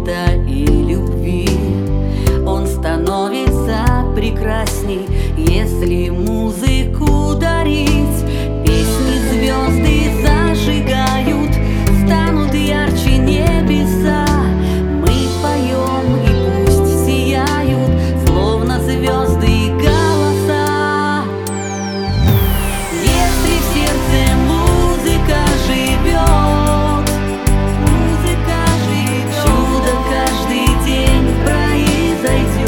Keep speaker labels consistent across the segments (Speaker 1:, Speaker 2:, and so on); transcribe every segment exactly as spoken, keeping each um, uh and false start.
Speaker 1: света и любви. Он становится прекрасней, если музыку дарить. Песни звезды зажигают, станут ярче небеса. Мы поем, и пусть сияют, словно звезды и голоса. Если в сердце музыка живет, музыка живет, чудо каждый день произойдет.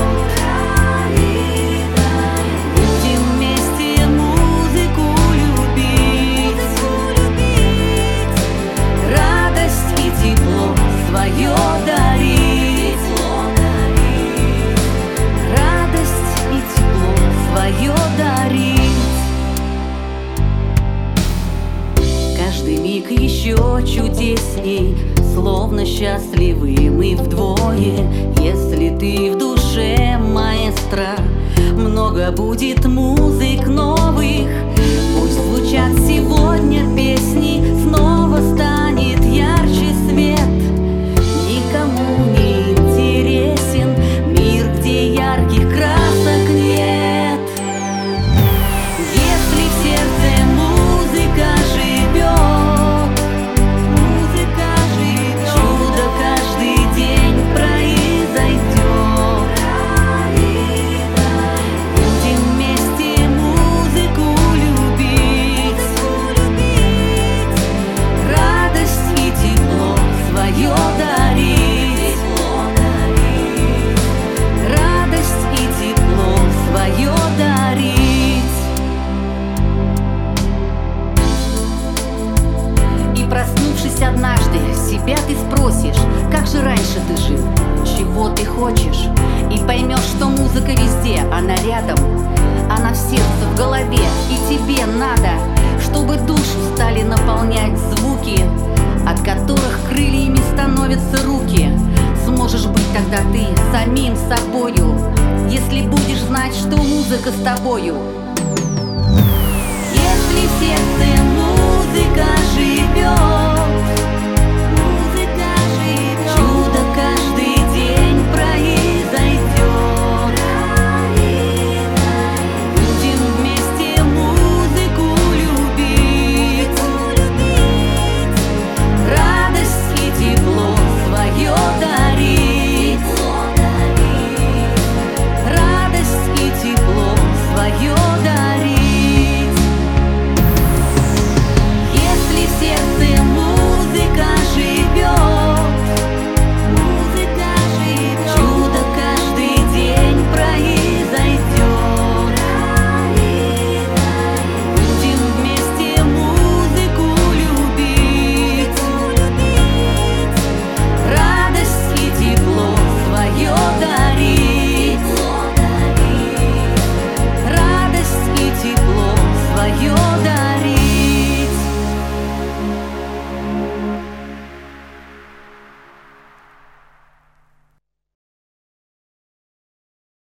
Speaker 1: Будем вместе музыку любить, радость и тепло свое дарить, радость и тепло свое дарить. Каждый миг еще чудесней, словно счастливы мы вдвое. Если ты в душе маэстро, много будет музык новых. Пусть звучат сегодня песни, снова станет ярче свет. Никому не интересен мир, где ярких красок нет. Если в сердце музыка живет, музыка живет, чудо каждый день произойдет. Будем вместе музыку любить, радость и тепло свое дарить, радость и тепло свое дарить. И проснувшись однажды, себя ты спросишь: как же раньше ты жил, чего ты хочешь? И поймешь, что музыка везде, она рядом, она в сердце, в голове. И тебе надо, чтобы душу стали наполнять звуки, от которых крыльями становятся руки. Сможешь быть тогда ты самим собою, если будешь знать, что музыка с тобою. Если в сердце музыка живет,